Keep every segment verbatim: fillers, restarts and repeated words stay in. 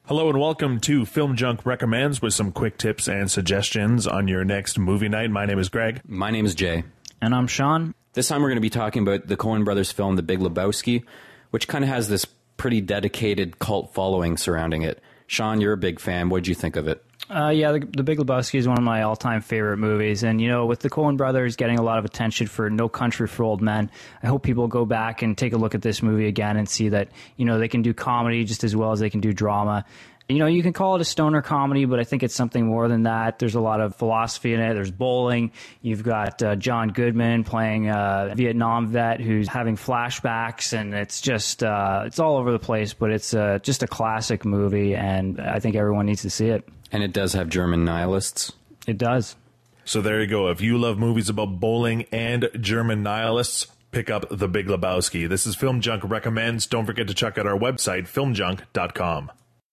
Hello and welcome to Film Junk Recommends with some quick tips and suggestions on your next movie night. My name is Greg. My name is Jay. And I'm Sean. This time we're going to be talking about the Coen brothers film The Big Lebowski, which kind of has this pretty dedicated cult following surrounding it. Sean, you're a big fan. What did you think of it? Uh, yeah, the, the Big Lebowski is one of my all-time favorite movies. And, you know, with the Coen brothers getting a lot of attention for No Country for Old Men, I hope people go back and take a look at this movie again and see that, you know, they can do comedy just as well as they can do drama. You know, you can call it a stoner comedy, but I think it's something more than that. There's a lot of philosophy in it. There's bowling. You've got uh, John Goodman playing a Vietnam vet who's having flashbacks, and it's just, uh, it's all over the place, but it's uh, just a classic movie, and I think everyone needs to see it. And it does have German nihilists. It does. So there you go. If you love movies about bowling and German nihilists, pick up The Big Lebowski. This is Film Junk Recommends. Don't forget to check out our website, film junk dot com.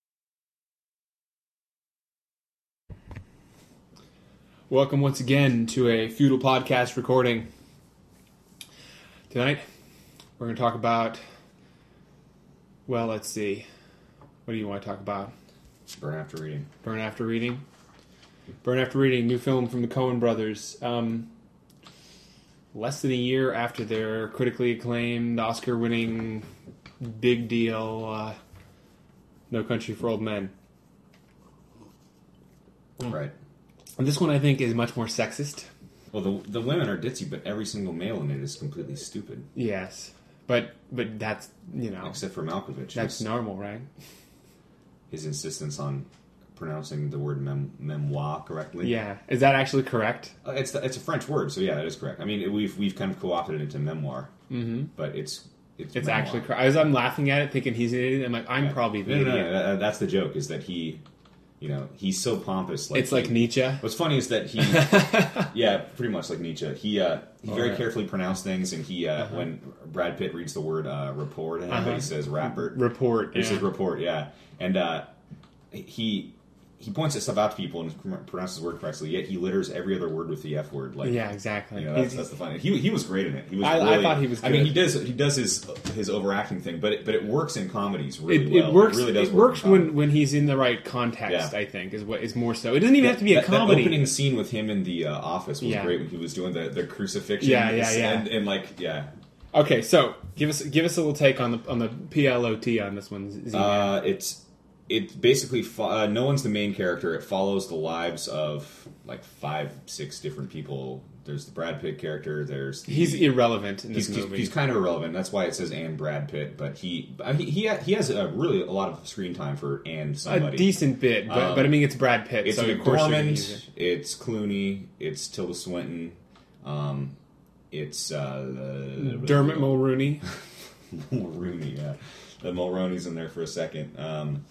Welcome once again to a Feudal Podcast recording. Tonight, we're going to talk about, well, let's see. What do you want to talk about? Burn After Reading. Burn After Reading? Burn After Reading, new film from the Coen brothers. Um, less than a year after their critically acclaimed, Oscar-winning, big deal, uh, No Country for Old Men. Right. And this one, I think, is much more sexist. Well, the the women are ditzy, but every single male in it is completely stupid. Yes. But but that's, you know... Except for Malkovich. That's his, normal, right? His insistence on pronouncing the word mem- memoir correctly. Yeah. Is that actually correct? Uh, it's the, it's a French word, so yeah, that is correct. I mean, we've we've kind of co-opted it into memoir, Mm-hmm. but it's... It's, It's memoir. actually correct. As I'm laughing at it, thinking he's an idiot, I'm like, I'm Yeah. probably the no, no, idiot. no, no, that's the joke, is that he... You know, he's so pompous. Like It's like he, Nietzsche. What's funny is that he, yeah, pretty much like Nietzsche. He uh, he Oh, very yeah. carefully pronounced things, and he uh, Uh-huh. when Brad Pitt reads the word uh, report, to him, Uh-huh. but he says rapper. Report. He Yeah. says report, yeah, and uh, he he points that stuff out to people and pronounces the word correctly. Yet he litters every other word with the F word. Like, Yeah, exactly. you know, that's, He's- that's the funny. He he was great in it. He was. I- I really, thought he was I mean, good. he does he does his his overacting thing, but it, but it works in comedies really it, well. it works. It really does it work works in comedy. when, when he's in the right context. Yeah. I think is what is more so. It doesn't even have to be a that, comedy. That opening scene with him in the uh, office was Yeah. great when he was doing the, the crucifixion. Yeah, yeah, yeah. And, and like, yeah. Okay, so give us give us a little take on the on the P L O T on this one. Z- Uh, it's it basically fo- uh, no one's the main character. It follows the lives of like five, six different people. There's the Brad Pitt character. There's the, he's irrelevant in this he's, he's, movie. he's kind of irrelevant. That's why it says and Brad Pitt. But he uh, he he, ha- he has a really a lot of screen time for and somebody. a decent bit, but Um, but I mean it's Brad Pitt, It's so of course you're gonna use McDormand. it. It's Clooney. It's Tilda Swinton. Um, it's uh, Dermot Mulroney. Mulroney, yeah. The Mulroney's in there for a second. Um,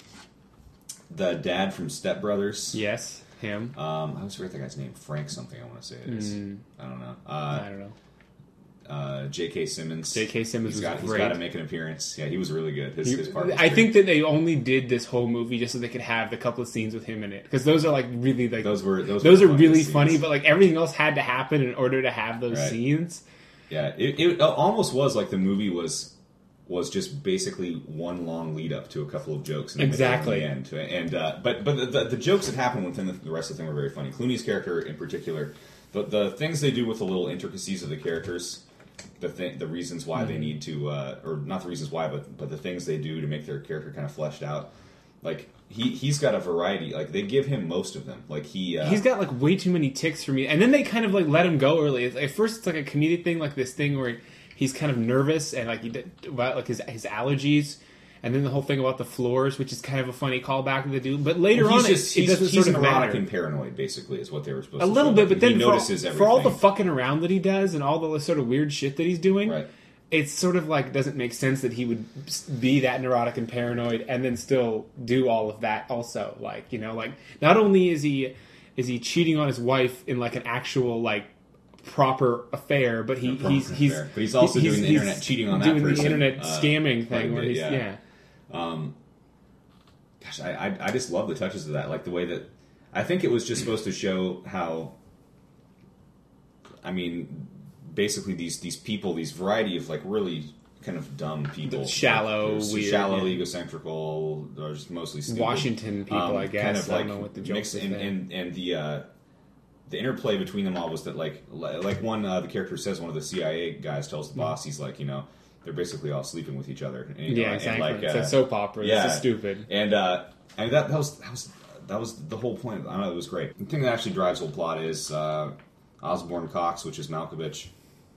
the dad from Step Brothers. Yes, him. Um, I always forget that guy's name. Frank something, I want to say it is. Mm. I don't know. I Uh, don't know. uh, J K. Simmons. J K. Simmons He's was got, he's great. got to make an appearance. Yeah, he was really good. His, He- his part was I great. think that they only did this whole movie just so they could have the couple of scenes with him in it, because those are like really like those were those, those were are funny really scenes. funny, but like everything else had to happen in order to have those Right. scenes. Yeah, it, it almost was like the movie was was just basically one long lead up to a couple of jokes. And then Exactly. at the end, and uh, but but the, the, the jokes that happened within the, the rest of the thing were very funny. Clooney's character in particular, the the things they do with the little intricacies of the characters, the th- the reasons why Mm-hmm. they need to, uh, or not the reasons why, but but the things they do to make their character kind of fleshed out. Like he he's got a variety. Like they give him most of them. Like he uh, He's got like way too many ticks for me, and then they kind of like let him go early. At first, it's like a comedic thing, like this thing where he's kind of nervous and like he did, about like his his allergies, and then the whole thing about the floors, which is kind of a funny callback to the dude. But later he's on, just it, it he's, doesn't he's sort of neurotic matter. and paranoid. Basically, is what they were supposed A to. little show. bit, but he then for all, notices everything. for all the fucking around that he does and all the sort of weird shit that he's doing, Right. it's sort of like doesn't make sense that he would be that neurotic and paranoid and then still do all of that also. Like, you know, like not only is he is he cheating on his wife in like an actual like proper affair, but he A proper he's he's affair. But he's also doing the internet cheating on that doing person, the internet uh, scamming quite a thing where bit, he's yeah. yeah. Um, gosh, I, I I just love the touches of that, like the way that I think it was just supposed to show how. I mean, basically these these people, these variety of like really kind of dumb people, The shallow, like, weird, shallow, yeah. egocentrical, or just mostly stupid. Washington people, Um, I guess. Kind of I like don't know what the mix jokes and, are. and and the uh, the interplay between them all was that like like one uh, the character says one of the C I A guys tells the boss he's like you know they're basically all sleeping with each other. And, you know, Yeah, and, exactly. like, It's uh, a soap opera. yeah. This is stupid. And uh, and that, that was that was that was the whole point. I don't know, it was great. The thing that actually drives the whole plot is uh, Osborne Cox, which is Malkovich,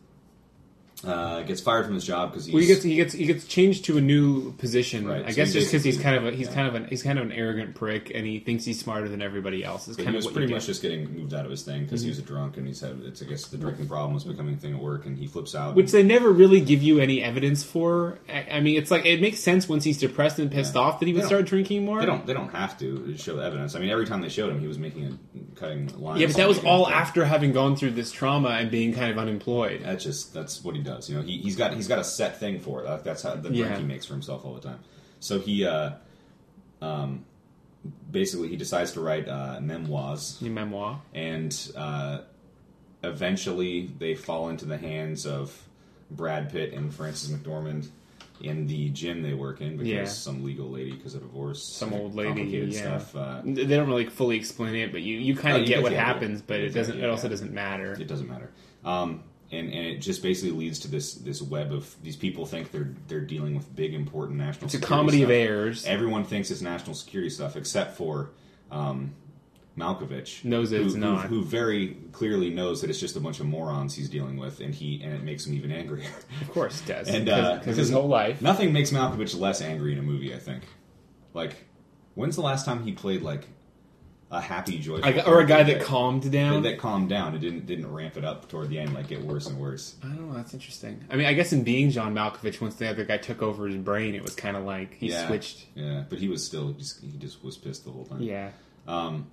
uh, gets fired from his job because he's Well, he gets he gets he gets changed to a new position. Right, I so guess he just because he's basically- kind of a, he's yeah. kind of an he's kind of an arrogant prick, and he thinks he's smarter than everybody else. Is But kind he of was what pretty you much get. just getting moved out of his thing because he was a drunk and he's had it's I guess the drinking problem was becoming a thing at work and he flips out. Which they never really give you any evidence for. I I mean, it's like it makes sense once he's depressed and pissed Yeah. off that he would They don't- start drinking more. They don't. They don't have to show evidence. I mean, every time they showed him, he was making a cutting lines. Yeah, but that was making all a- after having gone through this trauma and being kind of unemployed. That's just that's what he does. You know, he, he's got he's got a set thing for it. That, that's how the drink Yeah. he makes for himself all the time. So he, uh, um, basically, he decides to write uh, memoirs, Your memoir. and uh, eventually they fall into the hands of Brad Pitt and Frances McDormand in the gym they work in because Yeah. some legal lady, because of divorce, Some old lady, complicated yeah. stuff. Uh, They don't really fully explain it, but you, you kind Oh, of you get get what the idea. happens, but You it get the doesn't. idea, It also yeah. doesn't matter. It doesn't matter. Um, and, and it just basically leads to this this web of these people think they're they're dealing with big important national. It's a security comedy of stuff. errors. Everyone thinks it's national security stuff except for um, Malkovich, Knows that who, it's who- not. who very clearly knows that it's just a bunch of morons he's dealing with, and he and it makes him even angrier. Of course, it does. And, because uh, because because his whole life. Nothing makes Malkovich less angry in a movie. I think. Like, when's the last time he played like a happy, joyful, Like, or a guy character that calmed down. that, that calmed down? It didn't didn't ramp it up toward the end, like get worse and worse. I don't know. That's interesting. I mean, I guess in being John Malkovich, once the other guy took over his brain, it was kind of like he yeah, switched. Yeah, but he was still just he just was pissed the whole time. Yeah. Um,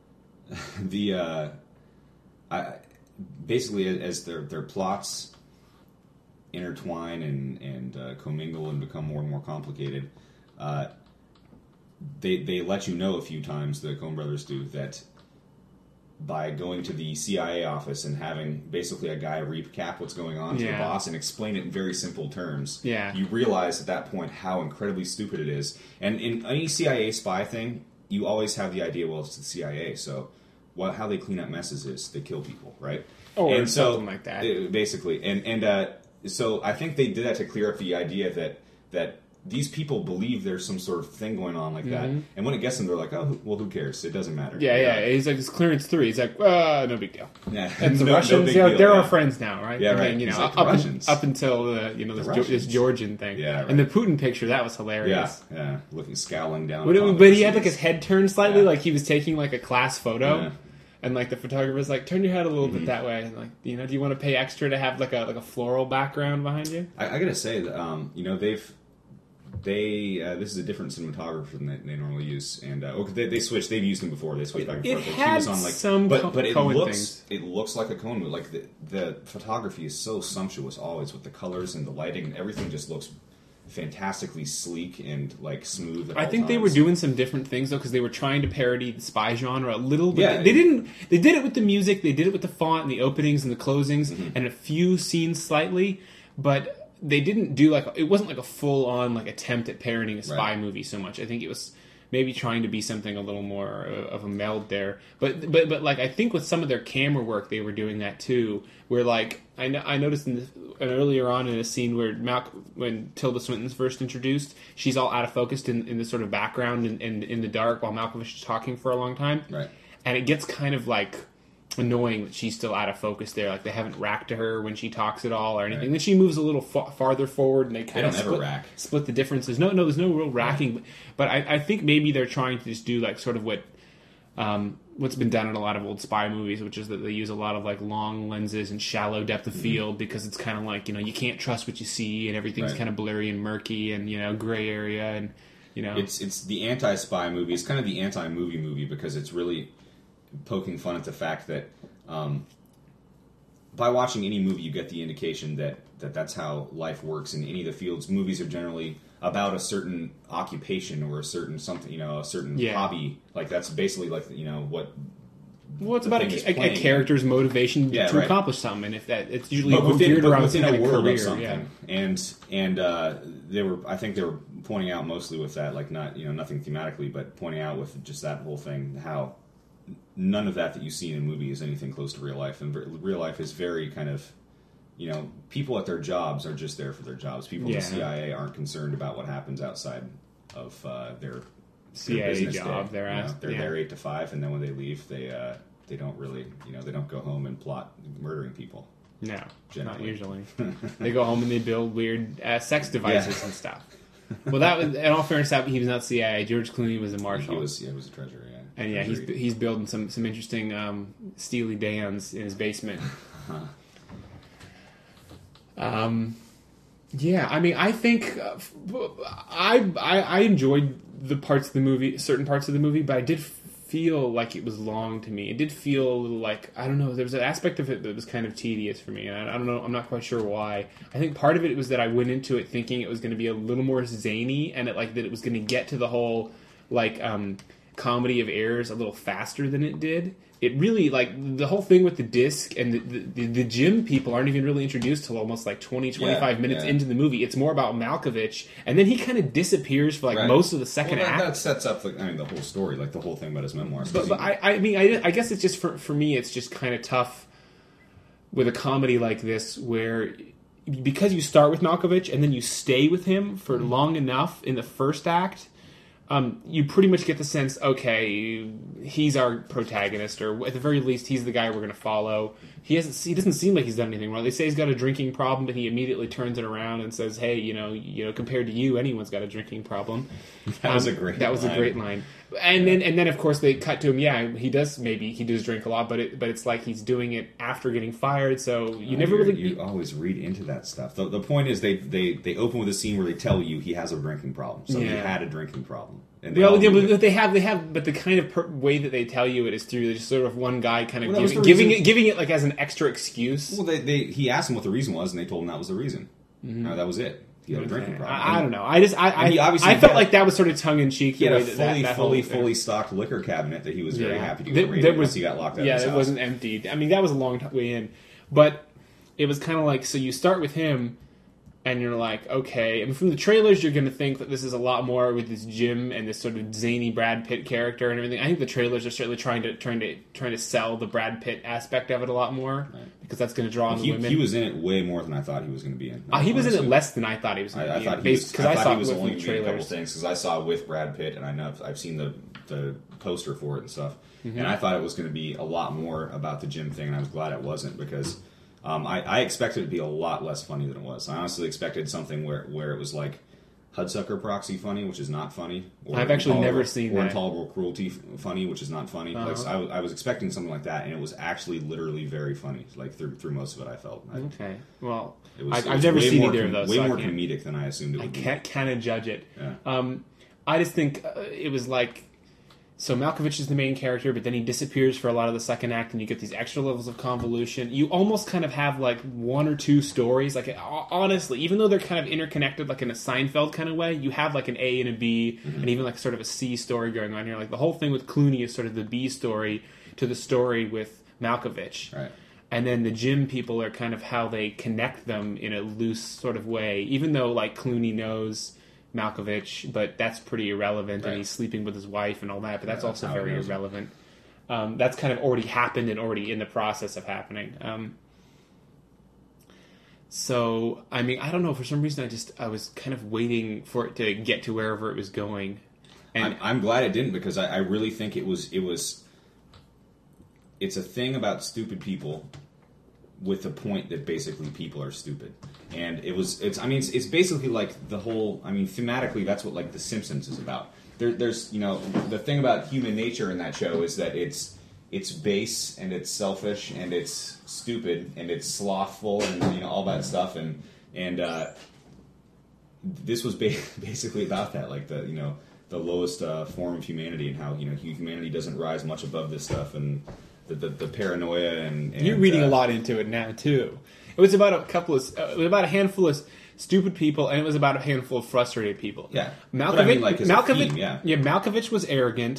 the uh, I basically as their their plots intertwine and and uh, commingle and become more and more complicated, uh, they they let you know a few times, the Coen Brothers do, that by going to the C I A office and having basically a guy recap what's going on to Yeah. the boss and explain it in very simple terms, Yeah. you realize at that point how incredibly stupid it is. And in any C I A spy thing, you always have the idea, well, it's the C I A, so what, how they clean up messes is they kill people, right? Or and so, something like that. uh, basically. And and uh, so I think they did that to clear up the idea that that these people believe there's some sort of thing going on like that. And when it gets them, they're like, oh, who- well, who cares? It doesn't matter. Mm-hmm. Yeah, yeah. He's like, it's clearance three. He's like, uh, no big deal. Yeah. And the No- no Russians, big they're, deal, they're yeah. our friends now, right? Yeah, And right. then, you know, He's like, up, the Russians. up until the, you know, this, The Ge- this Russians. Georgian thing. Yeah, right. And the Putin picture, that was Yeah, hilarious. yeah. Looking, scowling down. But, it, upon but the he had like proceedings. his head turned slightly, Yeah. like he was taking like a class photo. Yeah. And like the photographer's like, turn your head a little Mm-hmm. bit that way. And like, you know, do you want to pay extra to have like a like a floral background behind you? I, I gotta say that um, you know they've they uh, this is a different cinematographer than they, they normally use, and uh, okay, they, they switched. They've used him before. They switched back and It forth. Like, had he was on like some but Co- but it Coen looks things. it looks like a Coen movie. Like the the photography is so sumptuous always with the colors and the lighting, and everything just looks fantastically sleek and like smooth. At I all think they were times. doing some different things though, because they were trying to parody the spy genre a little bit. Yeah. They, they didn't. They did it with the music. They did it with the font and the openings and the closings Mm-hmm. and a few scenes slightly, but they didn't do like it wasn't like a full on like attempt at parodying a spy Right. movie so much. I think it was maybe trying to be something a little more uh, of a meld there. But but but like I think with some of their camera work, they were doing that too. Where like I, no- I noticed in the, earlier on in a scene where Mal- when Tilda Swinton's first introduced, she's all out of focus in, in the sort of background and, and in the dark while Malkovich is talking for a long time. Right. And it gets kind of like annoying that she's still out of focus there. Like they haven't racked to her when she talks at all or anything. Right. Then she moves a little fa- farther forward and they kind don't of ever split, rack. split the differences. No, no, there's no real racking. But, but I, I think maybe they're trying to just do like sort of what um, what's been done in a lot of old spy movies, which is that they use a lot of like long lenses and shallow depth Mm-hmm. of field because it's kind of like, you know, you can't trust what you see and everything's Right. kind of blurry and murky and, you know, gray area and, you know. It's it's the anti-spy movie. It's kind of the anti-movie movie because it's really poking fun at the fact that um, by watching any movie, you get the indication that, that that's how life works in any of the fields. Movies are generally about a certain occupation or a certain something, you know, a certain Yeah. hobby. Like that's basically like you know what Well, it's the about thing is a, a, a playing. character's motivation Yeah, to right. accomplish something, and if that it's usually But within, geared but around within some a kind of world career. of something, Yeah. and and uh, they were, I think they were pointing out mostly with that, like not you know nothing thematically, but pointing out with just that whole thing how none of that that you see in a movie is anything close to real life, and ver- real life is very kind of, you know, people at their jobs are just there for their jobs. People in Yeah. the C I A aren't concerned about what happens outside of uh, their C I A their business job, day. they're You know, asked- they're yeah. there eight to five, and then when they leave, they uh, they don't really, you know, they don't go home and plot murdering people. No, not Generally. usually. They go home and they build weird uh, sex devices Yeah. and stuff. Well, that was, in all fairness, that he was not C I A. George Clooney was a marshal. He was, yeah, he was a treasurer, yeah. And yeah, he's Treasury. he's building some some interesting um, Steely Dans in his basement. um, yeah, I mean, I think uh, f- I, I I enjoyed the parts of the movie, certain parts of the movie, but I did feel like it was long to me. It did feel a little like, I don't know, there was an aspect of it that was kind of tedious for me, and I, I don't know, I'm not quite sure why. I think part of it was that I went into it thinking it was going to be a little more zany, and it, like that it was going to get to the whole like um, comedy of errors a little faster than it did. It really, like, the whole thing with the disc and the, the, the gym people aren't even really introduced till almost like twenty, twenty-five Yeah, minutes yeah. into the movie. It's more about Malkovich, and then he kind of disappears for like Right. most of the second well, that, act. that sets up, the, I mean, the whole story, like the whole thing about his memoirs. But, but I, I mean, I, I guess it's just for for me, it's just kind of tough with a comedy like this, where because you start with Malkovich and then you stay with him for long enough in the first act, um, you pretty much get the sense, okay, he's our protagonist, or at the very least, he's the guy we're going to follow. He hasn't. He doesn't seem like he's done anything wrong. They say he's got a drinking problem, but he immediately turns it around and says, "Hey, you know, you know, compared to you, anyone's got a drinking problem." That was Um, a great That was line. a great line. And then, and then, of course, they cut to him. Yeah, he does. Maybe he does drink a lot, but it, but it's like he's doing it after getting fired. So you never you really. You always read into that stuff. The, the point is, they, they, they open with a scene where they tell you he has a drinking problem. So he Yeah. had a drinking problem. And they Well, all yeah, knew but it. they have, they have, but the kind of per- way that they tell you it is through just sort of one guy kind of Well, that was giving, the giving reason- it, giving it like as an extra excuse. Well, they, they, he asked him what the reason was, and they told him that was the reason. Uh, that was it. He had a drinking Okay. problem. I, I don't know. I just, I, I, And he obviously I felt had- like that was sort of tongue in cheek. He had the a way that that, fully, that fully, whole, fully stocked liquor cabinet that he was very Yeah. happy to There- get rid there of was- once he got locked out Yeah, of his it house. wasn't emptied. I mean, that was a long t- way in, but it was kind of like, so you start with him, and you're like, okay. I mean, from the trailers, you're going to think that this is a lot more with this Jim and this sort of zany Brad Pitt character and everything. I think the trailers are certainly trying to trying to trying to sell the Brad Pitt aspect of it a lot more because that's going to draw on the He, women. he was in it way more than I thought he was going to be in. Uh, he was in it honestly. less than I thought he was. I, I Gonna thought be he in, was. because I, I, thought saw he it was with only the going to be in a couple trailers. things because I saw it with Brad Pitt, and I know I've seen the the poster for it and stuff. Mm-hmm. And I thought it was going to be a lot more about the Jim thing, and I was glad it wasn't because um, I, I expected it to be a lot less funny than it was. I honestly expected something where where it was like Hudsucker Proxy funny, which is not funny. Or I've actually Intolerable- never seen or that. Intolerable Cruelty f- funny, which is not funny. Like, Uh-huh. so I, was- I was expecting something like that, and it was actually literally very funny. Like through through most of it, I felt. I, Okay, well, It was, I, it I've was never way seen more either com- of those. Way so I more can't- comedic than I assumed it would I be. can't kind of judge it. Yeah. Um, I just think uh, it was like, so Malkovich is the main character, but then he disappears for a lot of the second act, and you get these extra levels of convolution. You almost kind of have like one or two stories. Like ho- honestly, even though they're kind of interconnected, like in a Seinfeld kind of way, you have like an A and a B, Mm-hmm. and even like sort of a C story going on here. Like the whole thing with Clooney is sort of the B story to the story with Malkovich. Right. And then the Jim people are kind of how they connect them in a loose sort of way, even though like Clooney knows Malkovich, but that's pretty irrelevant, Right. and he's sleeping with his wife and all that, but that's Yeah, also that's how he very knows him. irrelevant. Um, that's kind of already happened and already in the process of happening. Um, so, I mean, I don't know, for some reason I just, I was kind of waiting for it to get to wherever it was going. And I'm, I'm glad it didn't because I, I really think it was it was. It's a thing about stupid people, with the point that basically people are stupid, and it was it's I mean it's, it's basically like the whole I mean thematically that's what like The Simpsons is about. There, there's you know the thing about human nature in that show is that it's it's base and it's selfish and it's stupid and it's slothful and you know all that stuff and and uh, this was ba- basically about that like the you know. the lowest uh, form of humanity and how you know humanity doesn't rise much above this stuff and the the, the paranoia and, and You're reading uh, a lot into it now too. It was about a couple of, uh, it was about a handful of stupid people, and it was about a handful of frustrated people. Yeah. Malkovich. But I mean, like, as a Malkovich. theme, yeah. Malkovich was arrogant,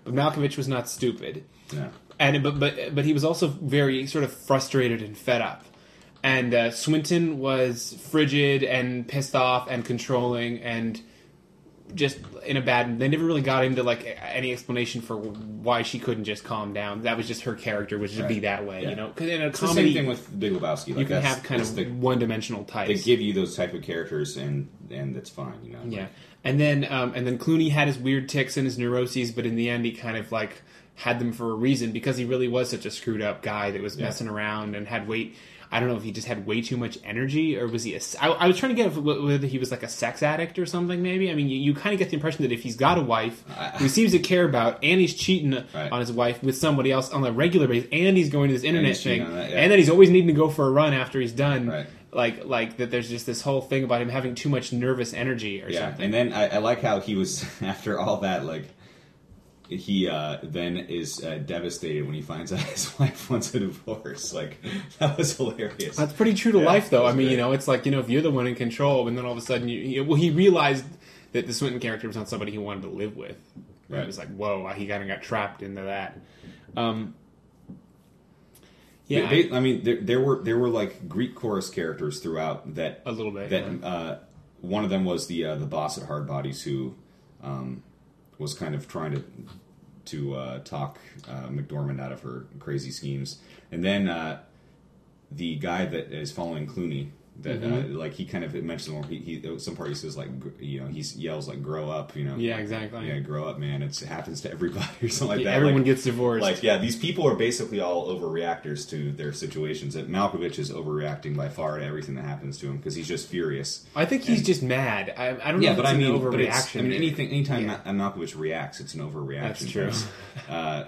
but Malkovich was not stupid. Yeah. And but but but he was also very sort of frustrated and fed up. And uh, Swinton was frigid and pissed off and controlling and just in a bad. They never really got into like any explanation for why she couldn't just calm down. That was just her character, was just Right. be that way, Yeah. you know. Because in a It's comedy, the same thing with Big Lebowski. Like you can that's- have kind that's of the, one-dimensional types. they give you those type of characters, and and that's fine, you know. Yeah, and then um, and then Clooney had his weird tics and his neuroses, but in the end, he kind of like had them for a reason because he really was such a screwed up guy that was Yeah. messing around and had way. I don't know if he just had way too much energy, or was he? A, I, I was trying to get if, whether he was like a sex addict or something. Maybe. I mean, you, you kind of get the impression that if he's got a wife who he seems to care about, and he's cheating Right. on his wife with somebody else on a regular basis, and he's going to this internet he's cheating thing, on that, yeah. and then he's always needing to go for a run after he's done. Right. Like, like that. There's just this whole thing about him having too much nervous energy or Yeah, something. and then I, I like how he was after all that. Like he uh, then is uh, devastated when he finds out his wife wants a divorce. Like that was hilarious. That's pretty true to Yeah, life, though. that I was mean, you great. know, it's like, you know, if you're the one in control, and then all of a sudden, you, you well, he realized that the Swinton character was not somebody he wanted to live with. Right. Right. It was like, whoa, he kind of got trapped into that. Um, yeah, They- they- I mean, there, there were there were like Greek chorus characters throughout that a little bit. that yeah. uh, one of them was the uh, the boss at Hard Bodies who um, was kind of trying to to uh, talk uh, McDormand out of her crazy schemes, and then uh, the guy that is following Clooney. That Mm-hmm. uh, like he kind of mentioned he, he some part he says like gr- you know he yells like grow up, you know. Yeah, exactly. Yeah, grow up, man. It's, it happens to everybody or something like Yeah, that. everyone Like- gets divorced. Like, yeah, these people are basically all overreactors to their situations. That Malkovich is overreacting by far to everything that happens to him because he's just furious. I think he's and- just mad. I, I don't know Yeah, if but it's I an mean, but it's, overreaction. I mean, anything, anytime Yeah. Ma- Malkovich reacts, it's an overreaction. That's true. Uh,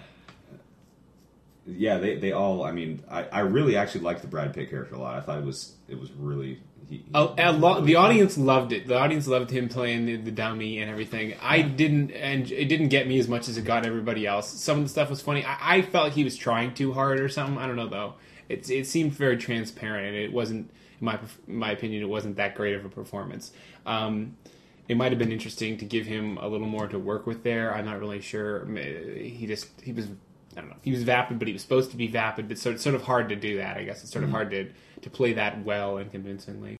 yeah, they, they all. I mean, I, I really actually liked the Brad Pitt character a lot. I thought it was it was really. He, he A, a was lo- really the fun. audience loved it. The audience loved him playing the, the dummy and everything. I didn't, and it didn't get me as much as it got everybody else. Some of the stuff was funny. I, I felt like he was trying too hard or something. I don't know though. It it seemed very transparent, and it wasn't, in my in my opinion, it wasn't that great of a performance. Um, it might have been interesting to give him a little more to work with there. I'm not really sure. He just he was. I don't know. He was vapid, but he was supposed to be vapid. But so it's sort of hard to do that. I guess it's sort of hard to to play that well and convincingly.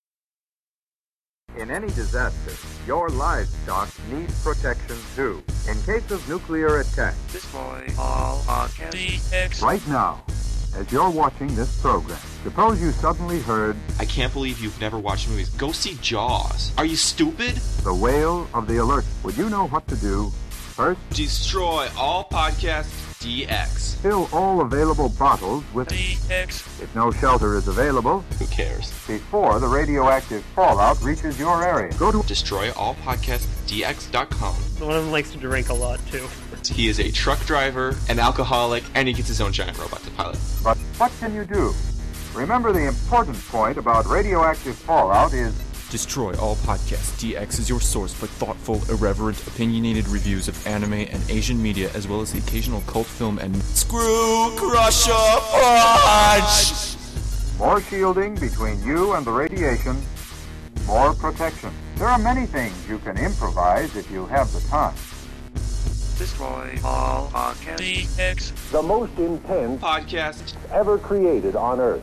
In any disaster, your livestock needs protection too. In case of nuclear attack, Destroy all podcast D X. right now, as you're watching this program, suppose you suddenly heard I can't believe you've never watched movies. Go see Jaws. Are you stupid? the wail of the alert. Would you know what to do? First, Destroy all podcasts D X. fill all available bottles with, D X. if no shelter is available, Who cares? before the radioactive fallout reaches your area. Go to Destroy all podcasts D X dot com. One of them likes to drink a lot, too. He is a truck driver, an alcoholic, and he gets his own giant robot to pilot. But what can you do? Remember, the important point about radioactive fallout is Destroy All Podcasts D X is your source for thoughtful, irreverent, opinionated reviews of anime and Asian media, as well as the occasional cult film and Screw Crusher Punch! more shielding between you and the radiation, more protection. There are many things you can improvise if you have the time. Destroy all podcast D X. The most intense Podcast. ever created on Earth.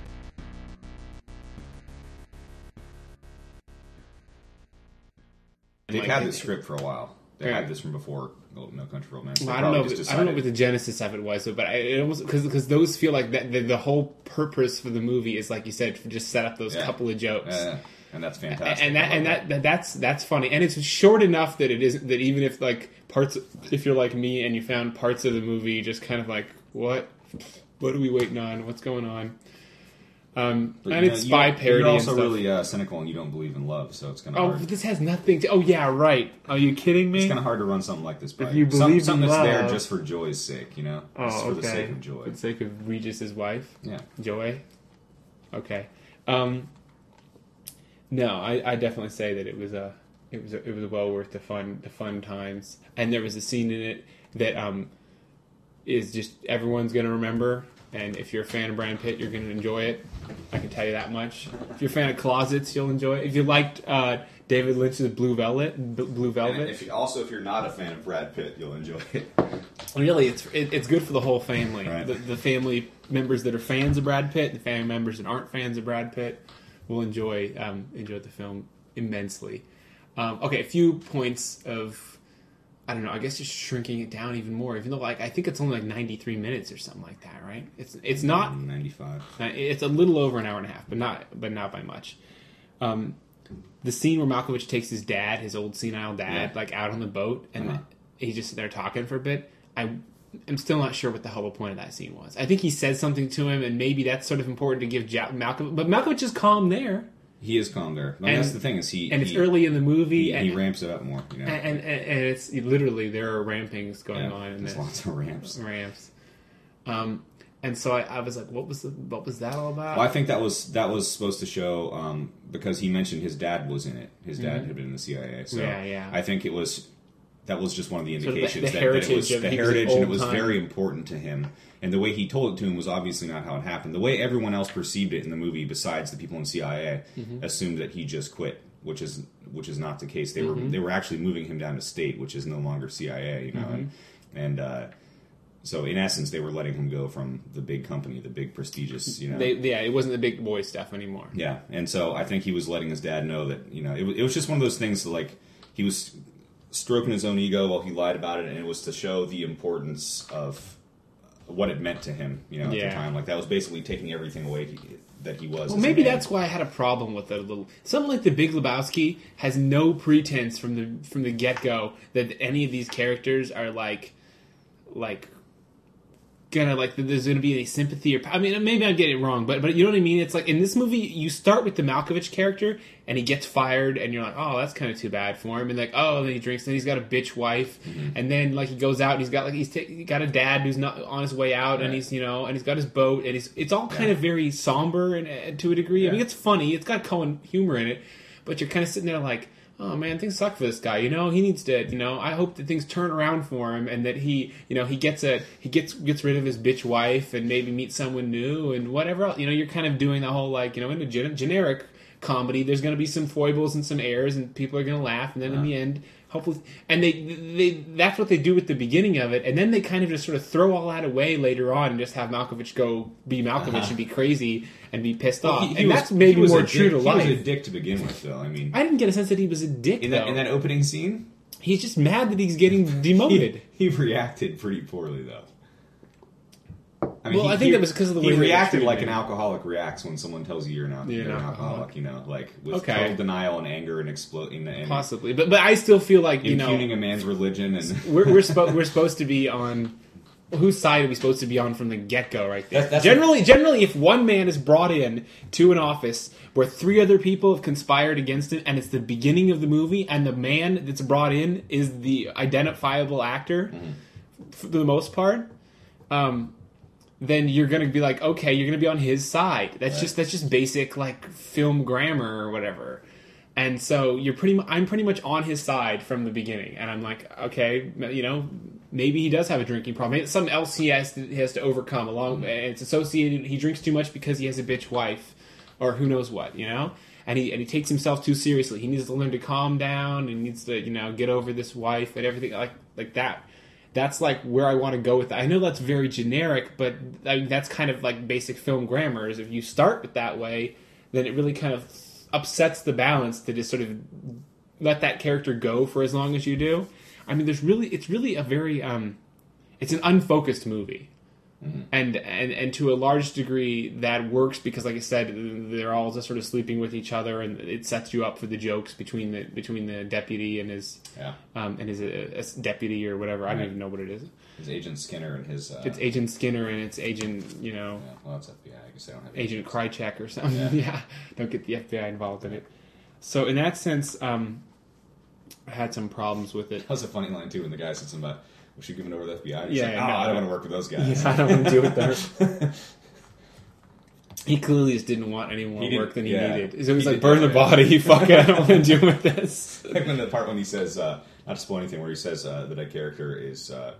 They've Like, had it- this script for a while. They Yeah. had this from before No No Country for Old Men. So they Well, I don't know. probably If, just I don't know decided- what the genesis of it was, though, but I, it almost because because those feel like that the, the whole purpose for the movie is, like you said, to just set up those Yeah. couple of jokes. Yeah, yeah. And that's fantastic. And that I and love that, that that's that's funny, and it's short enough that it isn't that even if like parts, if you're like me and you found parts of the movie just kind of like what, what are we waiting on? What's going on? Um, But, and you it's know, spy you're- parody You're and also stuff. really uh, cynical and you don't believe in love, so it's kind of Oh, hard. but this has nothing to. Oh yeah, right. Are you kidding me? It's kind of hard to run something like this by. If you Some- believe in something that's there love- just for joy's sake, you know, Oh, just for okay. the sake of joy. For the sake of Regis's wife. Yeah. Joy. Okay. Um, no, I, I definitely say that it was a it was a, it was well worth the fun the fun times, and there was a scene in it that um is just everyone's gonna remember. And if you're a fan of Brad Pitt, you're gonna enjoy it. I can tell you that much. If you're a fan of Closets, you'll enjoy it. If you liked uh, David Lynch's Blue Velvet. B- Blue Velvet. And if you, also, if you're not a fan of Brad Pitt, you'll enjoy it. Really, it's it, it's good for the whole family. Right. The, the family members that are fans of Brad Pitt, the family members that aren't fans of Brad Pitt, will enjoy um, enjoy the film immensely. Um, okay, a few points of. I don't know. I guess just shrinking it down even more. Even though, like, I think it's only like ninety-three minutes or something like that, right? It's it's not ninety-five. It's a little over an hour and a half, but not but not by much. Um, the scene where Malkovich takes his dad, his old senile dad, Yeah. like out on the boat, and Uh-huh. he's just there talking for a bit. I am still not sure what the hell the point of that scene was. I think he said something to him, and maybe that's sort of important to give ja- Malkovich. But Malkovich is calm there. He is calm there. I mean, And- that's the thing is he and it's he- early in the movie, He, and- he ramps it up more. You know, And, and, and it's literally there are rampings going Yeah, on. In there's this. lots of ramps. Ramps. Um, and so I, I was like, "What was the, what was that all about?" Well, I think that was that was supposed to show um, because he mentioned his dad was in it. His dad Mhm. had been in the C I A, so Yeah, yeah. I think it was that was just one of the Sort of the- indications the that, that heritage it was of- the he was an heritage, and it was old-time- very important to him. And the way he told it to him was obviously not how it happened. The way everyone else perceived it in the movie, besides the people in C I A, Mhm. assumed that he just quit, which is which is not the case. They Mhm. were they were actually moving him down to state, which is no longer C I A. You know, Mhm. and, and uh, so in essence, they were letting him go from the big company, the big prestigious. You know, They, yeah, it wasn't the big boy stuff anymore. yeah, and so I think he was letting his dad know that, you know, it, wa- it was just one of those things that, like, he was stroking his own ego while he lied about it, and it was to show the importance of what it meant to him, you know, at Yeah. the time. Like, that was basically taking everything away he, that he was. Well, as a maybe man. that's why I had a problem with it a little. Something like The Big Lebowski has no pretense from the from the get go that any of these characters are like, like, gonna like that there's gonna be any sympathy or I mean maybe I'm getting it wrong, but but you know what I mean. It's like in this movie you start with the Malkovich character and he gets fired and you're like, oh, that's kind of too bad for him, and like, oh, then he drinks, then he's got a bitch wife, Mm-hmm. and then like he goes out and he's got like he's ta- he got a dad who's not on his way out, and Right. he's you know and he's got his boat, and he's it's all kind Yeah. of very somber and uh, to a degree. I mean Yeah. it's funny, it's got Cohen humor in it, but you're kind of sitting there like, oh man, things suck for this guy. You know, he needs to. You know, I hope that things turn around for him, and that he, you know, he gets a he gets gets rid of his bitch wife, and maybe meets someone new, and whatever else. You know, you're kind of doing the whole like, you know, in a gen- generic comedy, there's going to be some foibles and some errors, and people are going to laugh, and then in the end, hopefully, and they they that's what they do at the beginning of it, and then they kind of just sort of throw all that away later on, and just have Malkovich go be Malkovich Uh-huh. and be crazy and be pissed Well, off, he- he and was- that's maybe he was more a true dick- to he life. was a dick to begin with, though. I mean, I didn't get a sense that he was a dick in that though. in that opening scene, He's just mad that he's getting demoted. he, he reacted pretty poorly, though. I Well, he- I think he- that was because of the way he they were reacted treating like him. an alcoholic reacts when someone tells you you're not You're you're an an alcoholic. alcoholic. You know, like with Okay. total denial and anger and exploding and Possibly, but but I still feel like you know impugning a man's religion and we're we're, spo- we're supposed to be on whose side are we supposed to be on from the get go? Right there. That- that's generally, generally, if one man is brought in to an office where three other people have conspired against it, and it's the beginning of the movie, and the man that's brought in is the identifiable actor for the most part. Um, then you're gonna be like, okay, you're gonna be on his side. That's Right. just that's just basic like film grammar or whatever. And so you're pretty. Mu- I'm pretty much on his side from the beginning, and I'm like, okay, you know, maybe he does have a drinking problem. Maybe it's something else he has to he has to overcome. Along, and it's associated. He drinks too much because he has a bitch wife, or who knows what, you know. And he and he takes himself too seriously. He needs to learn to calm down. And needs to you know get over this wife and everything like like that. That's like where I want to go with that. I know that's very generic, but I mean, that's kind of like basic film grammar. Is if you start with that way, then it really kind of upsets the balance to just sort of let that character go for as long as you do. I mean, there's really, it's really a very, um, it's an unfocused movie. Mm-hmm. And, and and to a large degree that works because, like I said, they're all just sort of sleeping with each other, and it sets you up for the jokes between the between the deputy and his yeah. um, and his uh, deputy or whatever. I don't Right. even know what it is. His Agent Skinner and his uh, It's Agent Skinner and it's Agent you know yeah, well, it's F B I. I guess they don't have Agent agents. Krychek or something. Yeah. Yeah. Don't get the F B I involved in it. So in that sense, um, I had some problems with it. That was a funny line too when the guy said something about, was she giving over to the F B I? He's Yeah, like, no, oh, I no. don't want to work with those guys. Yeah, I don't want to deal with them. He clearly just didn't want any more He didn't- work than he yeah. needed. So he was He like, did burn the that, body. Fuck it, I don't want to deal with this. Like when the part when he says, uh, not to spoil anything, where he says uh, the dead character is uh,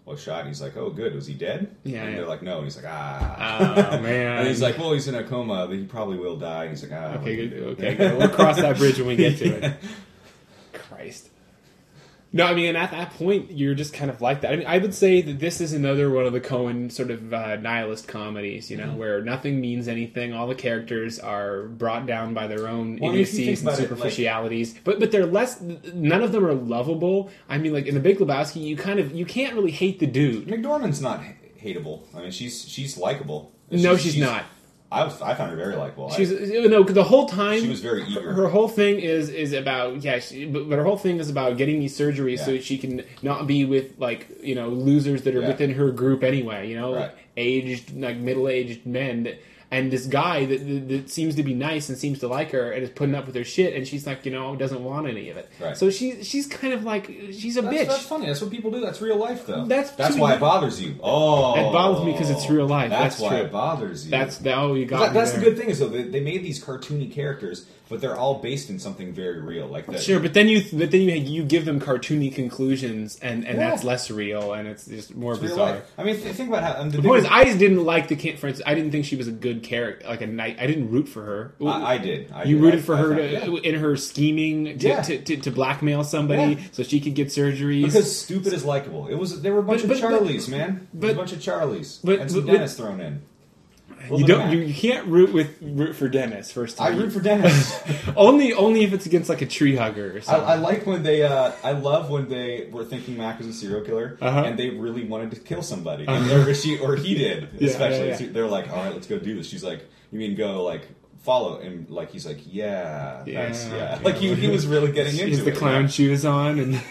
well, shot. And he's like, oh, good. Was he dead? Yeah, And yeah. they're like, no. And he's like, ah. Oh, man. And he's like, well, he's in a coma, but he probably will die. And he's like, ah. Okay, good. Okay, good. We'll cross that bridge when we get to it. Christ. No, I mean, and at that point, you're just kind of like that. I mean, I would say that this is another one of the Coen sort of uh, nihilist comedies, you know, mm-hmm. where nothing means anything. All the characters are brought down by their own well, idiocies and superficialities, it, like... but but they're less. None of them are lovable. I mean, like in The Big Lebowski, you kind of you can't really hate the dude. McDormand's not hateable. I mean, she's she's likable. No, she's, she's not. I, was, I found her very likable. She's I, no, the whole time she was very eager. Her whole thing is is about yeah, she, but, but her whole thing is about getting these surgeries yeah. so she can not be with like you know losers that are yeah. within her group anyway. You know, right. aged like middle aged men. That, and this guy that, that, that seems to be nice and seems to like her and is putting up with her shit, and she's like, you know, doesn't want any of it. Right. So she she's kind of like she's a that's, bitch. That's funny. That's what people do. That's real life, though. That's that's why it bothers you. Oh, it bothers me because it's real life. That's, that's why true. it bothers you. That's the, oh, you got. That, that's there. the good thing is though they, they made these cartoony characters, but they're all based in something very real. Like that. Sure, but then you but then you you give them cartoony conclusions, and, and yeah. that's less real, and it's just more it's bizarre. I mean, th- think about how. Um, the, the point is, I just didn't like the for instance, I didn't think she was a good character, like a night. I didn't root for her. I, I did. I you did. rooted I, for I her thought, to, yeah. in her scheming to, yeah. to, to, to blackmail somebody yeah. so she could get surgeries. Because stupid is likable. It was there were a bunch but, of but, Charlies, but, man. But, a bunch of Charlies but, and some but, Dennis thrown in. You don't. You, you can't root with root for Dennis first time. I root for Dennis only only if it's against like a tree hugger or something. I, I like when they. Uh, I love when they were thinking Mac was a serial killer uh-huh. and they really wanted to kill somebody, uh-huh. or she or he did. yeah, especially, yeah, yeah. they're like, "All right, let's go do this." She's like, "You mean go like follow?" And like he's like, "Yeah, yeah, that's, yeah." yeah. Like he he was really getting into it. He has the clown yeah. shoes on and.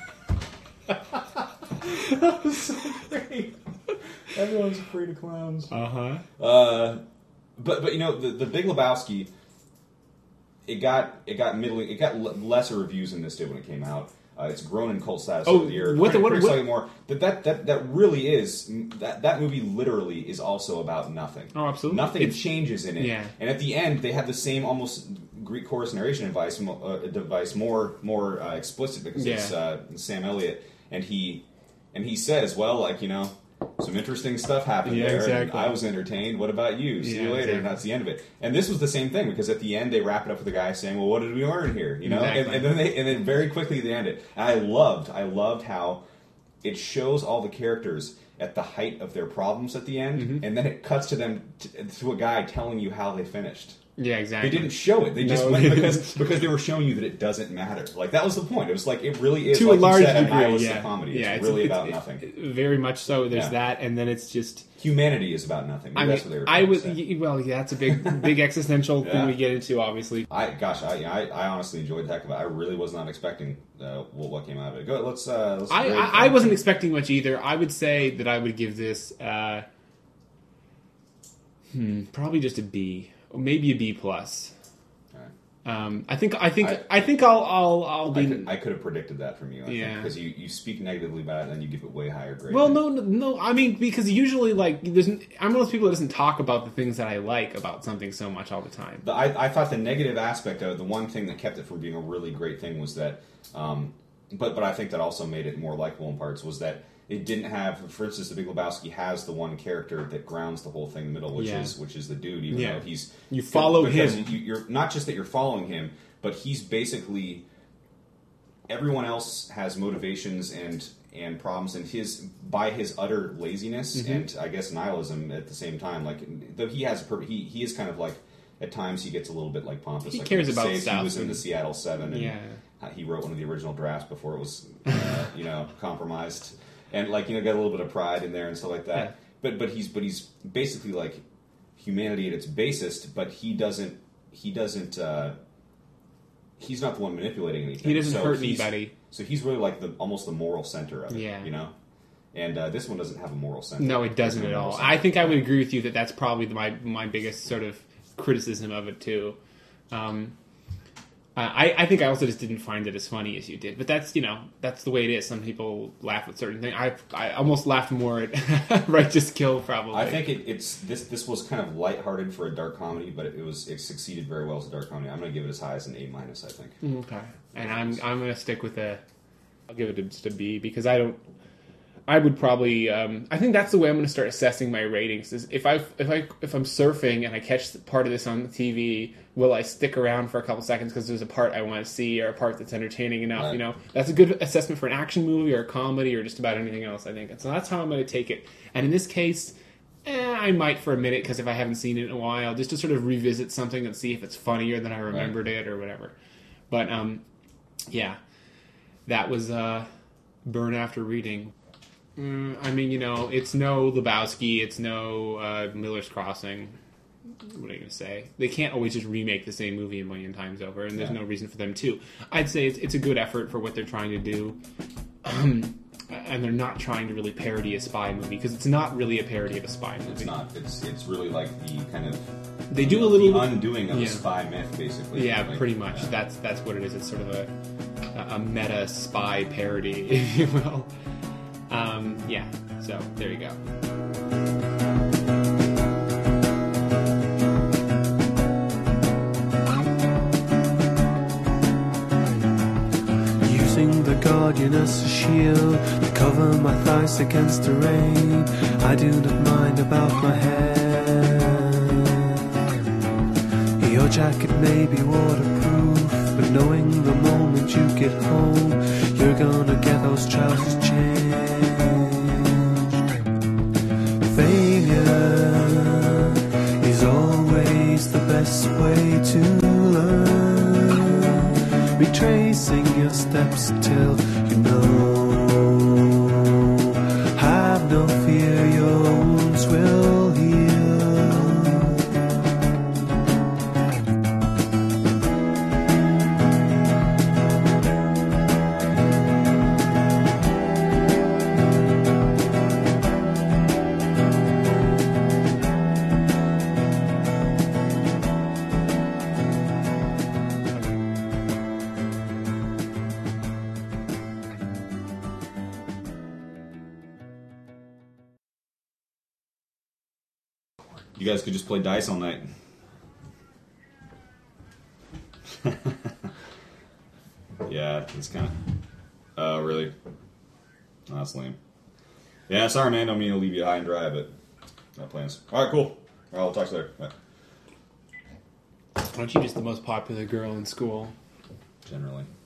That was so great. Everyone's afraid of clowns. Uh-huh. Uh But but you know the the Big Lebowski, it got it got middling it got l- lesser reviews than this did when it came out. Uh, it's grown in cult status oh, over the year. What the, what, what, what, more. That, that that that really is that that movie literally is also about nothing. Oh, absolutely. Nothing it's, changes in it. Yeah. And at the end, they have the same almost Greek chorus narration device, uh, device more more uh, explicit because yeah. it's uh, Sam Elliott, and he and he says, well, like you know. Some interesting stuff happened yeah, there, exactly. and I was entertained. What about you? See yeah, you later. Exactly. And that's the end of it. And this was the same thing because at the end they wrap it up with the guy saying, "Well, what did we learn here?" You know, exactly. and, and then they and then very quickly they end it. And I loved, I loved how it shows all the characters at the height of their problems at the end, mm-hmm. and then it cuts to them to, to a guy telling you how they finished. Yeah, exactly. They didn't show it. They just no, went because because they were showing you that it doesn't matter. Like that was the point. It was like it really is to like a large you said, degree. a nihilistic Yeah, comedy. yeah, It's, it's really it's, about it's, nothing. Very much so. There's yeah. that, and then it's just humanity is about nothing. Maybe I that's mean, what they were. I would. say. Well, yeah, that's a big, big existential yeah. thing we get into. Obviously, I gosh, I I, I honestly enjoyed the heck of it. I really was not expecting uh, what, what came out of it. Go. Let's. Uh, let's I I, I wasn't expecting much either. I would say that I would give this. Uh, hmm, probably just a B, or maybe a B plus. Um, I think I think I, I think I'll I'll I'll be. I could, I could have predicted that from you. I yeah, because you, you speak negatively about it, and then you give it way higher grade. Well, no, no. I mean, because usually, like, there's I'm one of those people that doesn't talk about the things that I like about something so much all the time. The, I I thought the negative aspect of it, the one thing that kept it from being a really great thing was that, um, but but I think that also made it more likable in parts was that. It didn't have, for instance, The Big Lebowski has the one character that grounds the whole thing in the middle, which yeah. is which is the dude. Even yeah. though he's you follow because him, you, you're not just that you're following him, but he's basically everyone else has motivations and and problems, and his by his utter laziness mm-hmm. and I guess nihilism at the same time. Like though he has a purpose, he he is kind of like at times he gets a little bit like pompous. He like, cares he about says stuff. He was in the Seattle Seven, and yeah. he wrote one of the original drafts before it was uh, you know compromised. And like you know, got a little bit of pride in there and stuff like that. Yeah. But but he's but he's basically like humanity at its basest. But he doesn't he doesn't uh, he's not the one manipulating anything. He doesn't so hurt anybody. So he's really like the almost the moral center of it. Yeah. You know. And uh, this one doesn't have a moral center. No, it doesn't at all. I think I would agree with you that that's probably my my biggest sort of criticism of it too. Um, I, I think I also just didn't find it as funny as you did, but that's you know that's the way it is. Some people laugh at certain things. I I almost laughed more at Righteous Kill probably. I think it, it's this this was kind of lighthearted for a dark comedy, but it was it succeeded very well as a dark comedy. I'm going to give it as high as an A minus. I think. Okay, and I'm I'm going to stick with a. I'll give it a, just a B because I don't. I would probably. Um, I think that's the way I'm going to start assessing my ratings. Is if I if I if I'm surfing and I catch part of this on the T V, will I stick around for a couple seconds because there's a part I want to see or a part that's entertaining enough? Right. You know, that's a good assessment for an action movie or a comedy or just about anything else. I think, and so that's how I'm going to take it. And in this case, eh, I might for a minute because if I haven't seen it in a while, just to sort of revisit something and see if it's funnier than I remembered right. it or whatever. But um, yeah, that was uh, Burn After Reading. Mm, I mean, you know, it's no Lebowski, it's no uh, Miller's Crossing. What are you going to say? They can't always just remake the same movie a million times over, and there's yeah. no reason for them to. I'd say it's, it's a good effort for what they're trying to do. Um, and they're not trying to really parody a spy movie, because it's not really a parody of a spy movie. It's not. It's it's really like the kind of... They do a little... The undoing of yeah. a spy myth, basically. Yeah, like, pretty much. Yeah. That's that's what it is. It's sort of a, a meta spy parody, if you will. Um, yeah, so there you go. Using the Guardian as a shield to cover my thighs against the rain, I do not mind about my hair. Your jacket may be waterproof, but knowing the moment you get home, you're gonna get those trousers changed. Failure is always the best way to learn. Retracing your steps till you know. Have no fear, your wounds will heal. You guys could just play dice all night. Yeah, it's kind of... Oh, uh, really? Oh, that's lame. Yeah, sorry, man. Don't mean to leave you high and dry, but... Got plans. Alright, cool. Alright, I'll talk to you later. Bye. Aren't you just the most popular girl in school? Generally.